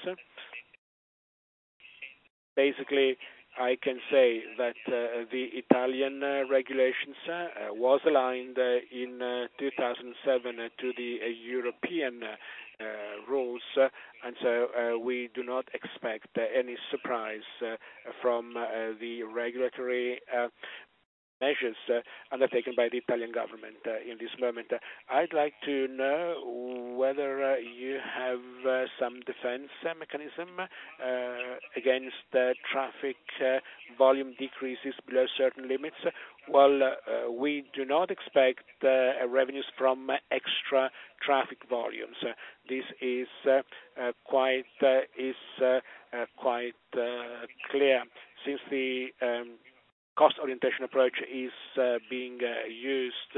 Basically, I can say that the Italian regulations was aligned in 2007 to the European rules, and so we do not expect any surprise from the regulatory measures undertaken by the Italian government in this moment. I'd like to know whether you have some defense mechanism against traffic volume decreases below certain limits. Well, we do not expect revenues from extra traffic volumes. This is quite clear, since the cost orientation approach is being used.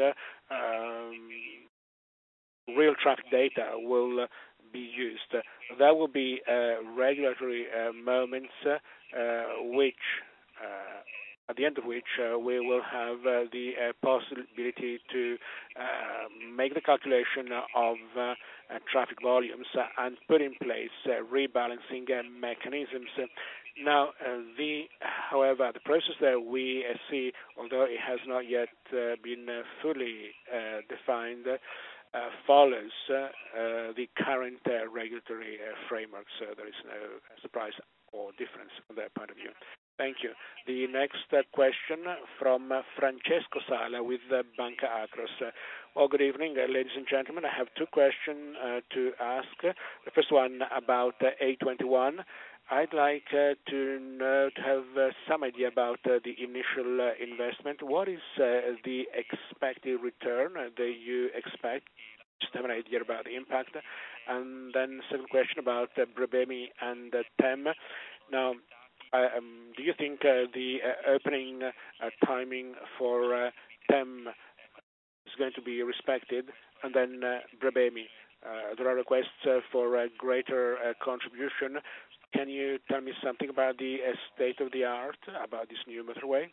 Real traffic data will be used. There will be regulatory moments which, at the end of which we will have the possibility to make the calculation of traffic volumes and put in place rebalancing mechanisms. Now, however, the process that we see, although it has not yet been fully defined, follows the current regulatory framework, so there is no surprise or difference from that point of view. Thank you. The next question from Francesco Sala with Banca Akros. Well, good evening, ladies and gentlemen. I have two questions to ask. The first one about A21. I'd like to have some idea about the initial investment. What is the expected return that you expect? Just have an idea about the impact. And then second question about Brebemi and TEM. Now, do you think the opening timing for TEM is going to be respected? And then Brebemi, there are requests for a greater contribution. Can you tell me something about the state of the art about this new motorway?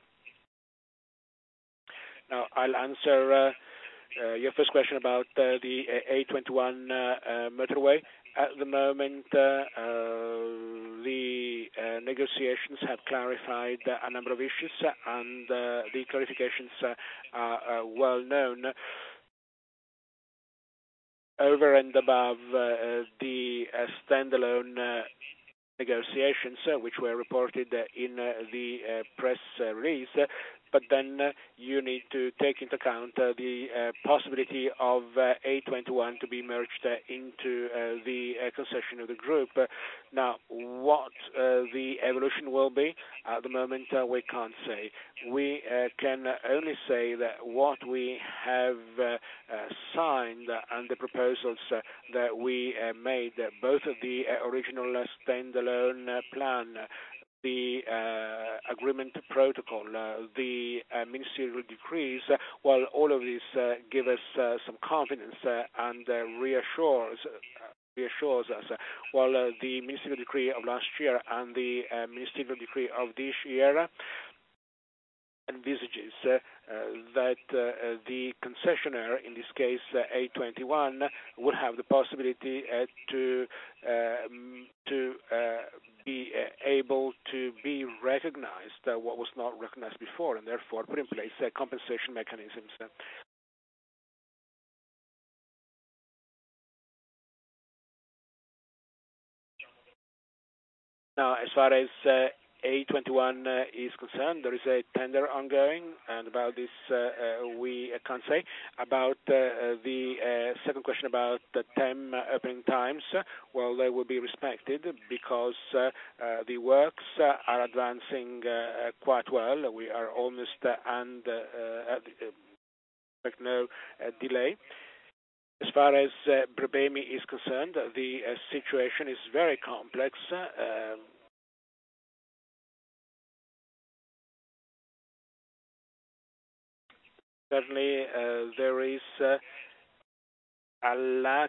Now, I'll answer your first question about the A21 motorway. At the moment, the negotiations have clarified a number of issues, and the clarifications are well known. Over and above the standalone negotiations, which were reported in the press release, but then you need to take into account the possibility of A21 to be merged into the concession of the group. Now, what the evolution will be, at the moment we can't say. We can only say that what we have signed and the proposals that we made, both the original standalone plan, the agreement protocol, the ministerial decrees, well, all of these give us some confidence and reassures us. While the ministerial decree of last year and the ministerial decree of this year envisages that the concessionaire, in this case A21, will have the possibility to be able to be recognized, what was not recognized before, and therefore put in place compensation mechanisms. Now, as far as A21 is concerned, there is a tender ongoing, and about this we can't say. About the second question about the TEM opening times, well, they will be respected because the works are advancing quite well. We are almost expect no delay. As far as Brebemi is concerned, the situation is very complex. Certainly, there is a lack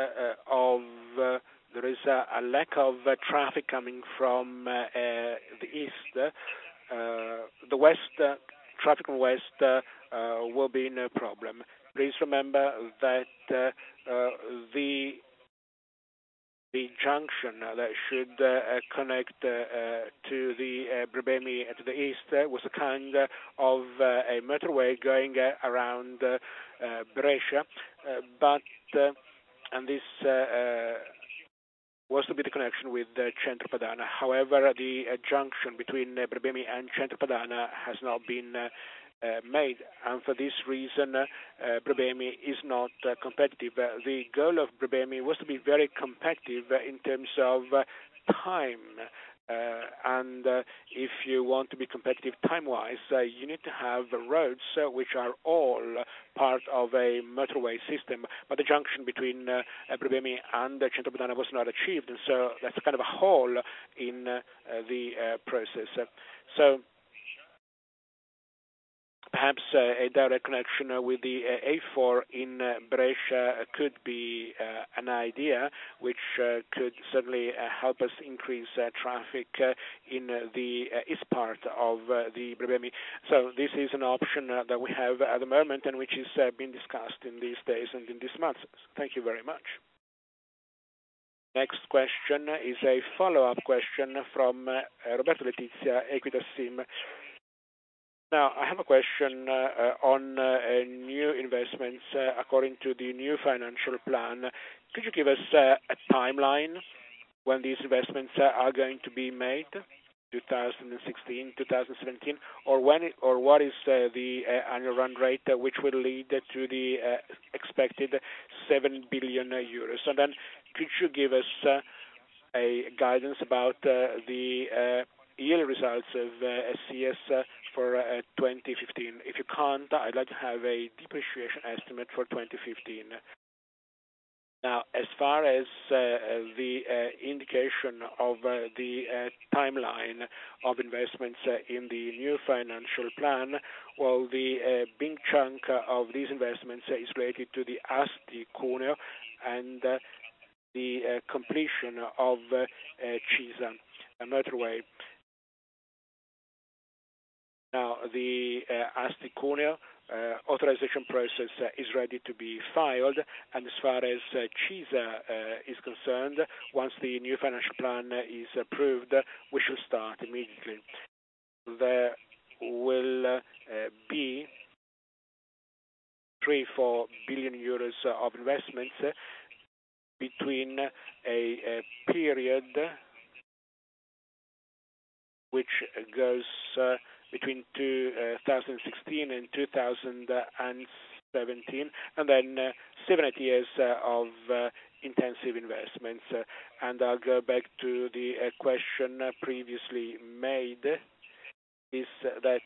of traffic coming from the east. The west traffic from west will be no problem. Please remember that the junction that should connect to the Brebemi to the east was a kind of a motorway going around Brescia, and this was to be the connection with Centro Padana. However, the junction between Brebemi and Centro Padana has not been made, and for this reason Brebemi is not competitive. The goal of Brebemi was to be very competitive in terms of time, and if you want to be competitive time-wise, you need to have roads which are all part of a motorway system, but the junction between Brebemi and Centro Padana was not achieved, and so that's kind of a hole in the process. So perhaps a direct connection with the A4 in Brescia could be an idea which could certainly help us increase traffic in the east part of the Brebemi. So this is an option that we have at the moment and which is being discussed in these days and in these months. Thank you very much. Next question is a follow-up question from Roberto Letizia, Equita SIM. Now, I have a question on new investments according to the new financial plan. Could you give us a timeline when these investments are going to be made? 2016, 2017, or what is the annual run rate which will lead to the expected 7 billion euros? And then could you give us a guidance about the yearly results of SCS for 2015? If you can't, I'd like to have a depreciation estimate for 2015. Now, as far as the indication of the timeline of investments in the new financial plan, well, the big chunk of these investments is related to the Asti Cuneo and the completion of Cisa, a motorway. Now, the Asti Cuneo authorization process is ready to be filed, and as far as Cisa is concerned, once the new financial plan is approved, we shall start immediately. There will be 3-4 billion euros of investments between a period which goes between 2016 and 2017, and then 7 years of intensive investments. And I'll go back to the question previously made, is that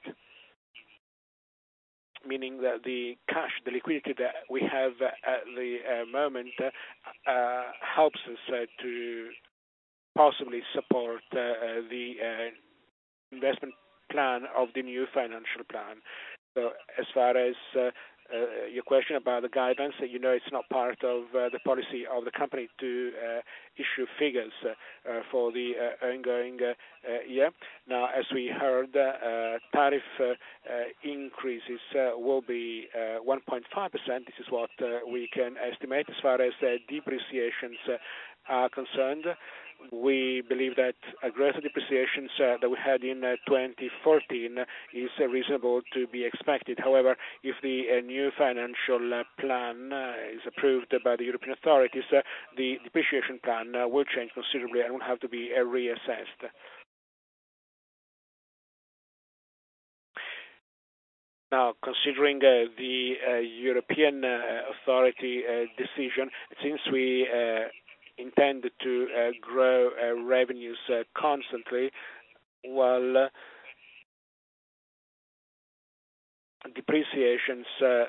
meaning that the cash, the liquidity that we have at the moment helps us to possibly support the investment plan of the new financial plan. So as far as your question about the guidance, it's not part of the policy of the company to issue figures for the ongoing year. Now, as we heard, tariff increases will be 1.5%. This is what we can estimate. As far as depreciations are concerned, we believe that a growth of depreciations that we had in 2014 is reasonable to be expected. However, if the new financial plan is approved by the European authorities, the depreciation plan will change considerably and will have to be reassessed. Now, considering the European authority decision, since we intend to grow revenues constantly, while depreciations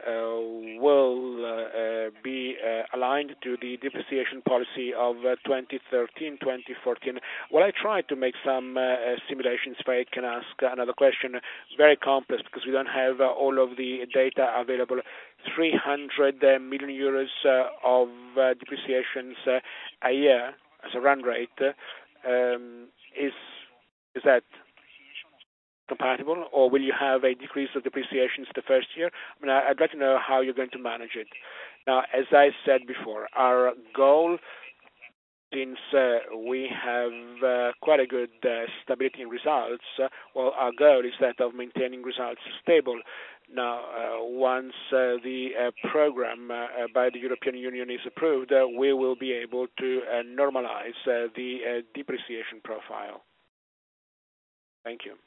will be aligned to the depreciation policy of 2013-2014. Well, I tried to make some simulations. If I can ask another question, very complex because we don't have all of the data available. 300 million euros of depreciations a year as a run rate. Is that compatible, or will you have a decrease of depreciations the first year? I mean, I'd like to know how you're going to manage it. Now, as I said before, our goal, since we have quite a good stability in results, well, our goal is that of maintaining results stable. Now, once the program by the European Union is approved, we will be able to normalize the depreciation profile. Thank you.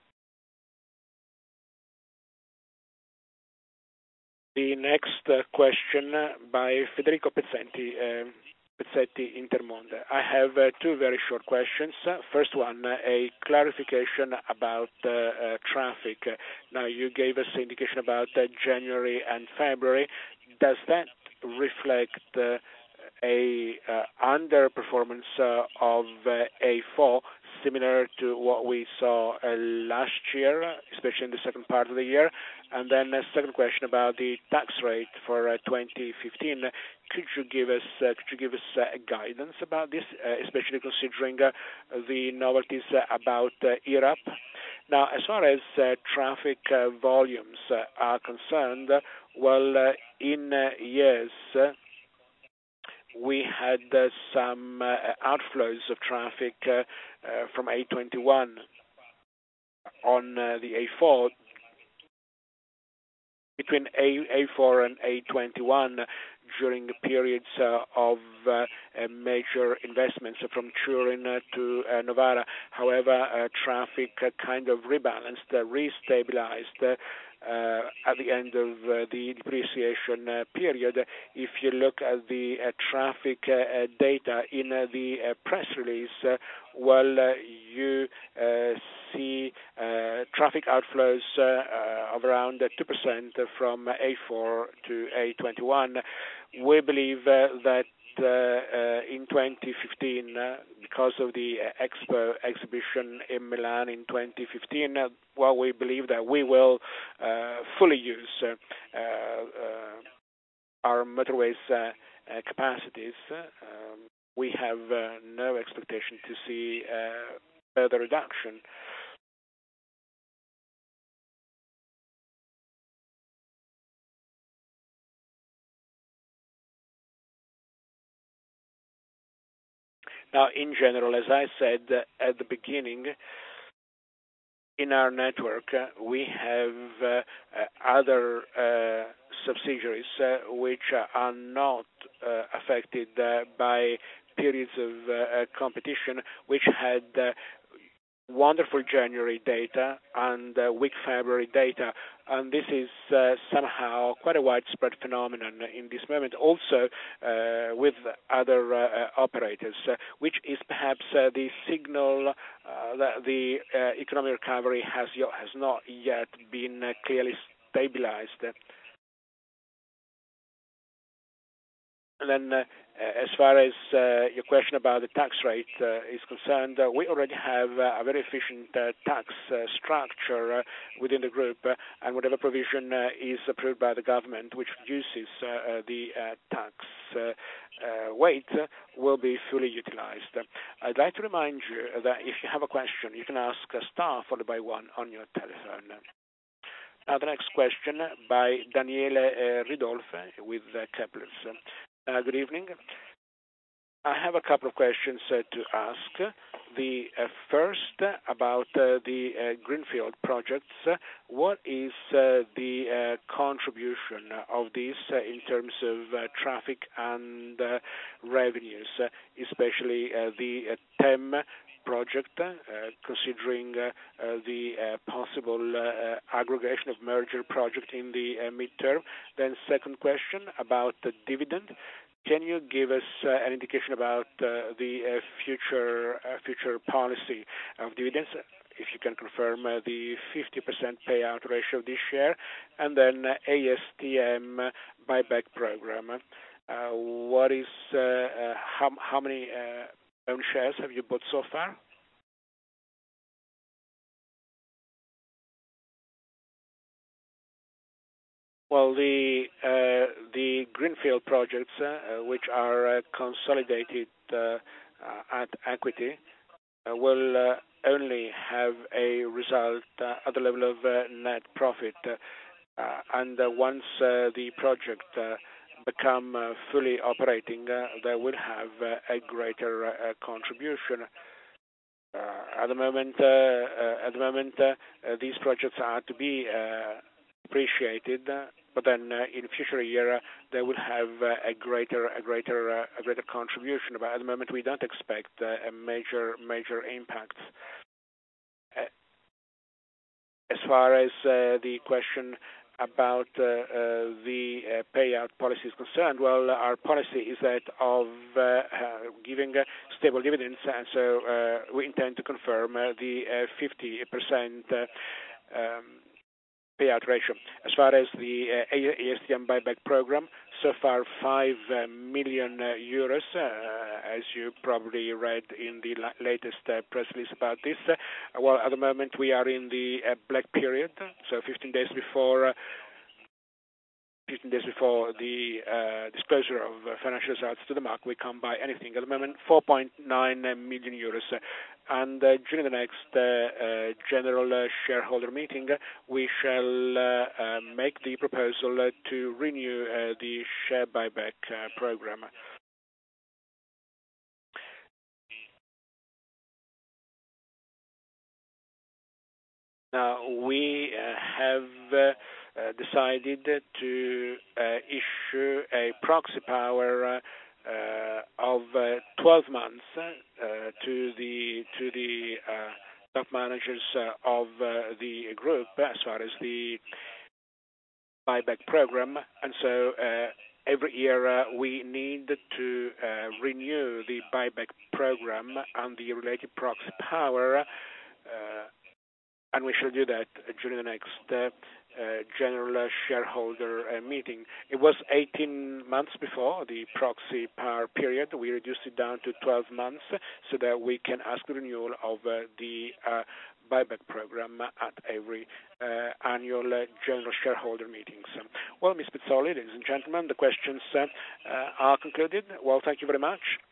The next question by Federico Pezzetti, Intermonde. I have two very short questions. First one, a clarification about traffic. Now, you gave us indication about January and February. Does that reflect a underperformance of A4, similar to what we saw last year, especially in the second part of the year? And then a second question about the tax rate for 2015. Could you give us a guidance about this, especially considering the novelties about Europe? Now, as far as traffic volumes are concerned, well, in years we had some outflows of traffic from A21 on the A4. Between A4 and A21 during periods of major investments from Turin to Novara. However, traffic kind of rebalanced, restabilized at the end of the depreciation period. If you look at the traffic data in the press release, well, you see traffic outflows of around 2% from A4 to A21. We believe that in 2015, because of the Expo exhibition in Milan in 2015, well, we believe that we will fully use our motorways capacities. We have no expectation to see further reduction. Now, in general, as I said at the beginning, in our network, we have other subsidiaries which are not affected by periods of competition, which had wonderful January data and weak February data, and this is somehow quite a widespread phenomenon in this moment, also with other operators, which is perhaps the signal that the economic recovery has not yet been clearly stabilized. And then, as far as your question about the tax rate is concerned, we already have a very efficient tax structure within the group, and whatever provision is approved by the government, which reduces the tax weight, will be fully utilized. I'd like to remind you that if you have a question, you can ask star followed by one on your telephone. Now, the next question by Daniele Ridolfe with Kepler. Good evening. I have a couple of questions to ask. The first about the greenfield projects. What is the contribution of these in terms of traffic and revenues, especially the TEM project, considering the possible aggregation of merger project in the midterm? Then second question about the dividend. Can you give us an indication about the future policy of dividends, if you can confirm the 50% payout ratio this year, and then ASTM buyback program? What is how many own shares have you bought so far? Well, the greenfield projects, which are consolidated at equity, will only have a result at the level of net profit, and once the project become fully operating, they will have a greater contribution. At the moment, these projects are to be appreciated, but then in future year they will have a greater contribution. But at the moment, we don't expect a major impact. As far as the question about the payout policy is concerned, well, our policy is that of giving stable dividends, and so we intend to confirm the 50% payout ratio. As far as the ASTM buyback program, so far 5 million euros, as you probably read in the latest press release about this. Well, at the moment we are in the black period, so 15 days before the disclosure of financial results to the market, we can't buy anything. At the moment, 4.9 million euros. And during the next general shareholder meeting, we shall make the proposal to renew the share buyback program. Now, we have decided to issue a proxy power of 12 months to the top managers of the group as far as the buyback program, and so every year we need to renew the buyback program and the related proxy power, and we shall do that during the next general shareholder meeting. It was 18 months before the proxy power period. We reduced it down to 12 months so that we can ask the renewal of the buyback program at every annual general shareholder meetings. Well, Ms. Pizzoli, ladies and gentlemen, the questions are concluded. Well, thank you very much.